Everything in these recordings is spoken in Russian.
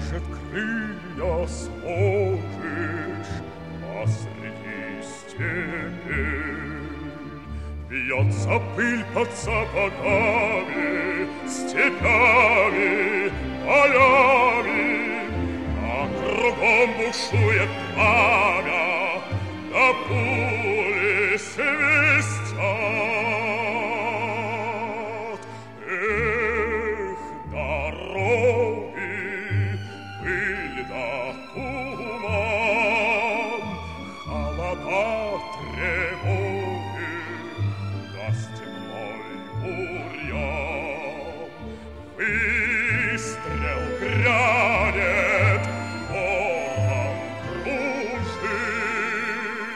Может, крылья сложишь посреди степи. Бьется пыль под сапогами, степями, полями, а кругом бушует пламя, да пули свистят. Эх, дороги, пыль да туман, холода, тревоги, да степной бурьян. Выстрел грянет, ворон кружит.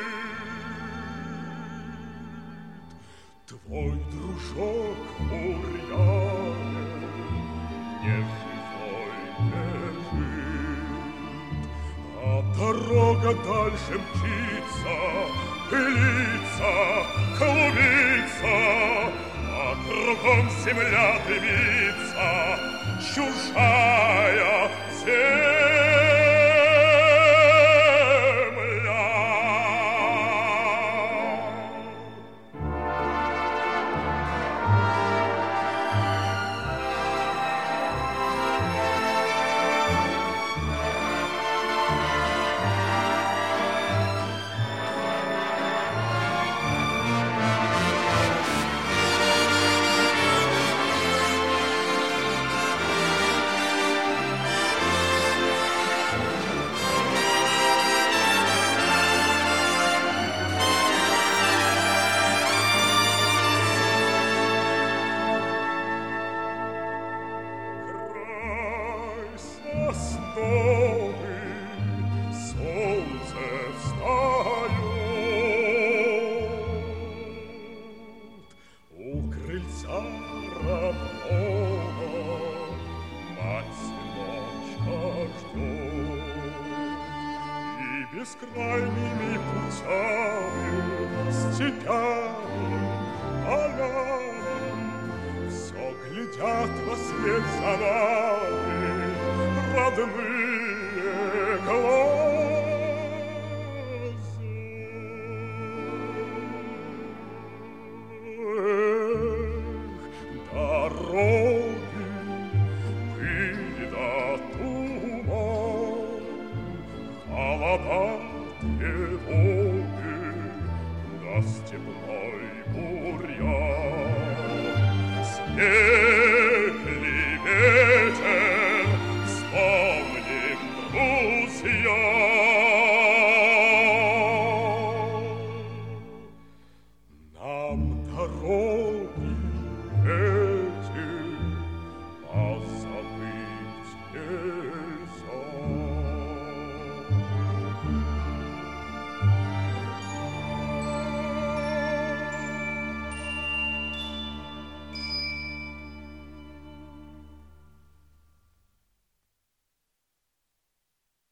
Твой дружок бурьяне не живой лежит, а дорога дальше мчится, пылится, клубится, а кругом земля дымится, чужая земля. Солнце встает у крыльца родного, мать-сыночка ждет. И бескрайними путями, степями, полями все глядят во свет за нами родные глаза. Эх, дороги, пыль да туман, холода, тревоги, да степной бурьян. Снег ли ветер, вспомним, друзья. Нам дороги